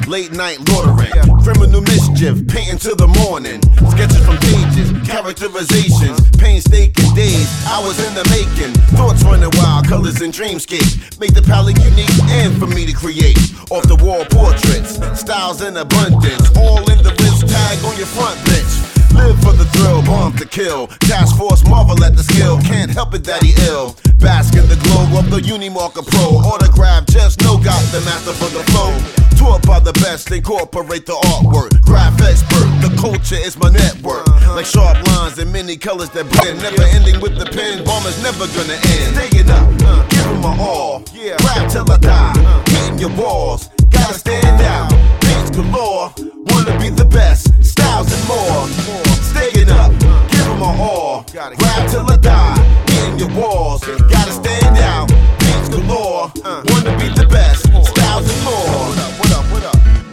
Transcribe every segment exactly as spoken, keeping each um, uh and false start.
late night loitering, criminal mischief, painting till the morning. Sketches from pages, characterizations, painstaking days, hours in the making. Thoughts running wild, colors and dreamscape. Make the palette unique and for me to create. Off the wall portraits, styles in abundance. All in the wrist tag on your front, bitch. Live for the thrill, bomb to kill. Task force, marvel at the skill. Can't help it that he ill. Bask in the glow of the Unimarker Pro. Autograph, just no got the master for the flow. Taught by the best, incorporate the artwork. Graph expert, the culture is my network. Like sharp lines and many colors that blend. Never ending with the pen, bomb is never gonna end. Staying up, give him my all. Rap till I die, hitting your walls. Gotta stand out, paints galore. Wanna be the best, styles and more. Staying up, give him my all. Rap till I die, hitting your walls. Gotta stand out, paints galore. Wanna be the best, styles and more. What up, what up, what up?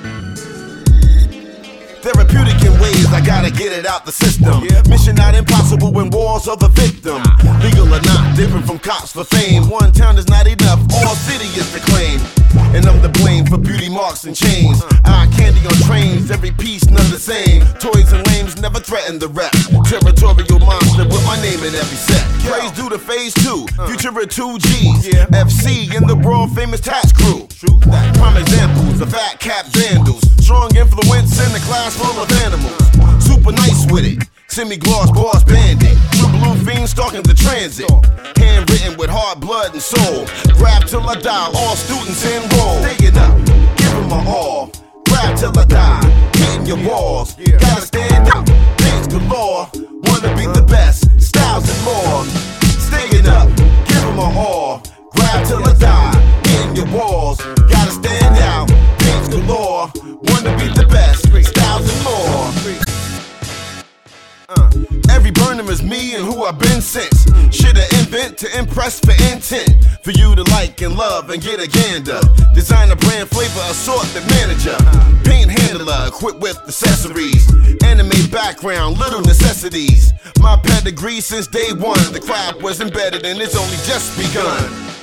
Therapeutic in ways, I gotta get it out the system. Mission not impossible when wars are the victim. Legal or not, different from cops for fame. One town is not enough, all city is the claim. And I'm the blame for beauty marks and chains. Eye candy on trains, every piece none the same. Toys and lames never threaten the rep. Territorial monster with my name in every set. Praise due to phase two, future with two G's. F C in the world famous tax crew. Prime examples of fat cap vandals. Strong influence in a class full of animals. Super nice with it. Semi-gloss boss bandit. True blue fiend stalking the transit. Handwritten with hard blood and soul. Grab till I die, all students enroll. Staying up, give them my all. Grab till I die, hitting your walls. Gotta stand up, paints galore. Wanna be the best, styles and more. Staying up, give them my all. Grab till I die, hitting your walls. Gotta stand out, paints galore. Wanna be the best, styles and more. Uh, every burner is me and who I've been since. Shit I invent to impress for intent. For you to like and love and get a gander. Designer brand flavor assortment manager. Paint handler equipped with accessories. Anime background, little necessities. My pedigree since day one. The craft was embedded and it's only just begun.